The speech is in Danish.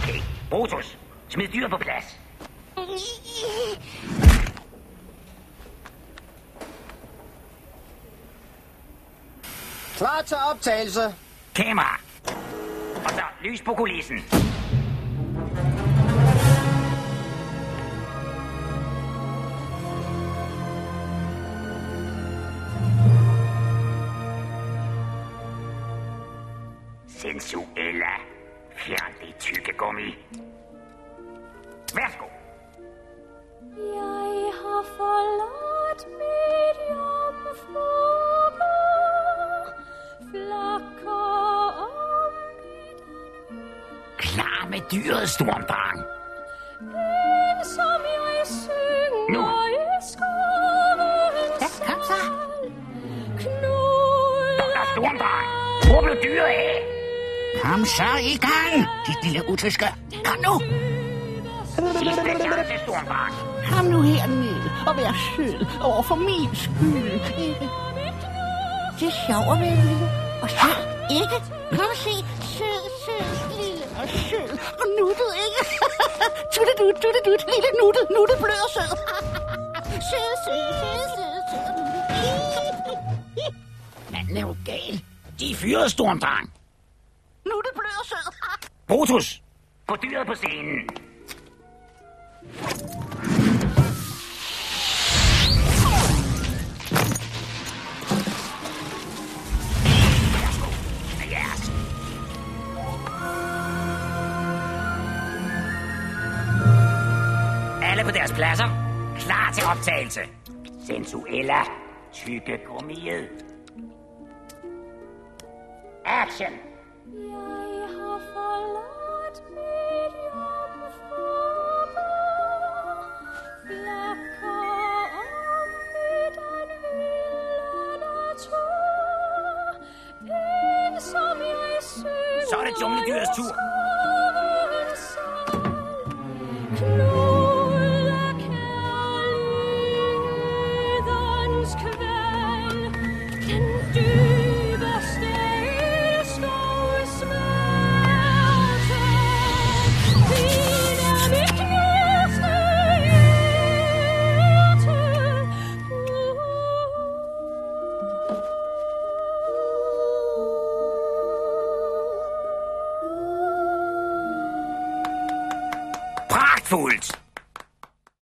Okay, Brutus, smid dyret på plads. Klar til optagelse. Kamera. Og så lys på kulissen. Sensuella. Fjern det tykkegummi. Værsgo. Jeg har forladt mit jomfrubar, flakker om mit Klar med dyret, Stormdrang. en, som jeg synger Nu. i skovens Ja, kom så. Knud Dr. Stormdrang, hvor blev dyret af? Kom så i gang, dit lille utyske. Kom nu. Sidste chance, Stormdrang. Kom nu herned og vær sød over for min skyld. Det er sjovt at være lille og sød, ikke? Kom se, sød, lille og sød og nuttet, ikke? Tuttetut, lille nuttet, blød og sød. Sød. Manden er jo gal. De er fyret, Stormdrang. Nuttet, blød og sød. Brutus, få dyret på scenen. Yes. Alle på deres pladser. Klar til optagelse. Sensuella. Tykkegummiet. Action. Jeg har forladt mit jomfrubar, flakker om mit vilde natur, en, som jeg synger Så er det jungledyrets tur.